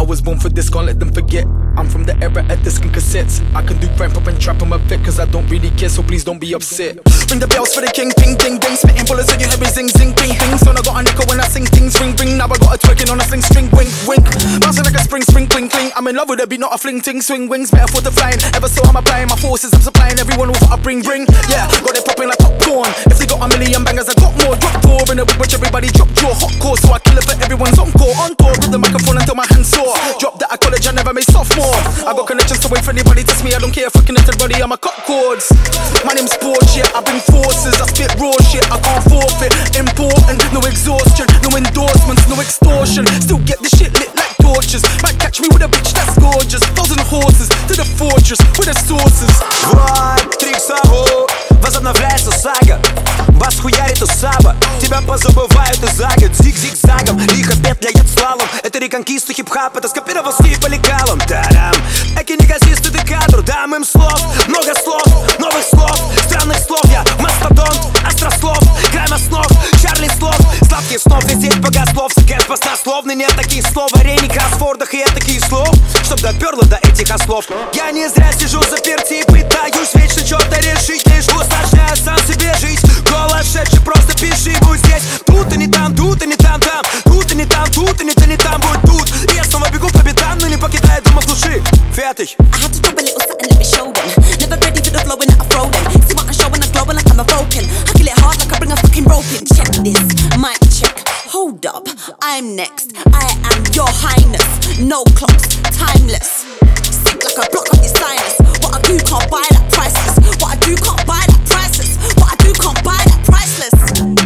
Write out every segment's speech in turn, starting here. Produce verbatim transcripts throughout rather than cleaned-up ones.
was born for this, can't let them forget. I'm from the era of disc and cassettes. I can do rap, pop and trap, I'm a vet, cause I don't really care, so please don't be upset. Ring the bells for the king, ping, ding, ding. Spitting bullets so you hear me zing, zing, ding, ding. So I got a nickel when I sing things, ring, ring. Now I got a twerking on a sling, string, wink, wink. Bouncing like a spring, spring, cling, cling. I'm in love with a beat, not a fling, ting, swing, wings. Metaphor to flying, ever so I'm applying my forces, I'm supplying everyone with what I bring, bring. Yeah, got it popping like popcorn. If they got a million bangers, I got more. Drop door in a whip, which everybody drop jaw. Hot core, so I kill it for everyone's encore. On tour with the microphone until my hands sore. Drop that at college, I never made sophomore. I got connections to wait for anybody test me. I don't care if I connected body, I'm a cut chords. My name's Sports, yeah, I bring forces. I spit raw shit, I can't forfeit. Important, no exhaustion, no endorsements, no extortion. Still get the shit lit like torches. Might catch me with a bitch that's gorgeous. Thousand horses to the fortress with the sources. Вот, триксову, возобновляется сага. Бас хуярит у саба, тебя позабывают и за год. Зиг-зиг-загом, лихо петляет слалом. Это реконкиста хип-хап, это скопировал стиль по лекалам. Тарам, эки неказисты декадру, дам им слов. Много слов, новых слов, странных слов. Я мастодонт, острослов, край основ, Чарли слов. Сладких снов, лететь богослов. Секрет баснословный, нет таких слов. Варений, кроссвордах и таких слов, чтоб доперло до этих ослов. Я не зря сижу заперти и пытаюсь вечно что-то решить. Лишь усложняю сам себе жизнь. Голос шедший, просто пиши, будь здесь. Тут и не там, тут и не там, там. Тут и не там, тут и не ты не там, будь тут. И я снова бегу по бедам, но не покидаю дома в глуши. Fertig. I had to drop a little something, let me show them. Never ready for the flowing that I throw them. See what I'm showing, I'm glowing like I'm a broken. I kill it hard like I bring a fucking rope in. Check this, mic check. Hold up, I'm next. I am your highness. No clocks, timeless. Sick like a block of your sinus. What I do can't buy that priceless. What I do can't buy that priceless. What I do can't buy that priceless.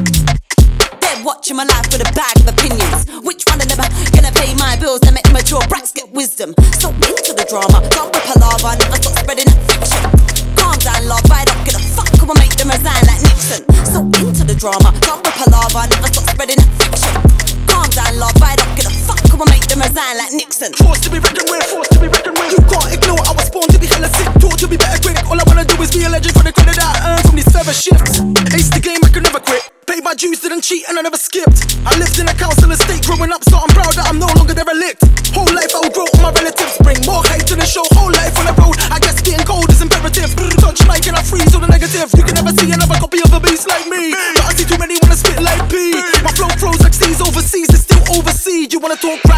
They're watching my life with a bag of opinions. Which one of them are gonna pay my bills and make immature brats get wisdom? So into the drama, don't rip a lava, never stop spreading that fiction. Calm down, love, I don't give a fuck, I'ma make them resign like Nixon. So into the drama, don't rip a lava, never stop spreading that fiction. Calm down, love, I don't give a fuck, I'ma make them resign like Nixon. Forced to be reckoned with, forced to be reckoned with. You can't ignore, I was born to be hella sick. Taught to be better quick, all I wanna do is be a legend for the credit that I earn from these server shifts. Ace the game, I could never quit. Paid my dues, didn't cheat, and I never skipped. I lived in a council estate growing up, so I'm proud that I'm no longer derelict. Whole life I will grow, all my relatives bring more hype to the show. Whole life on the road, I guess getting cold is imperative. Touch mic and I freeze all the negative. You can never see another copy of a beast like me, but I see too many wanna spit like P. My flow flows like seas overseas, it's still overseas. You wanna talk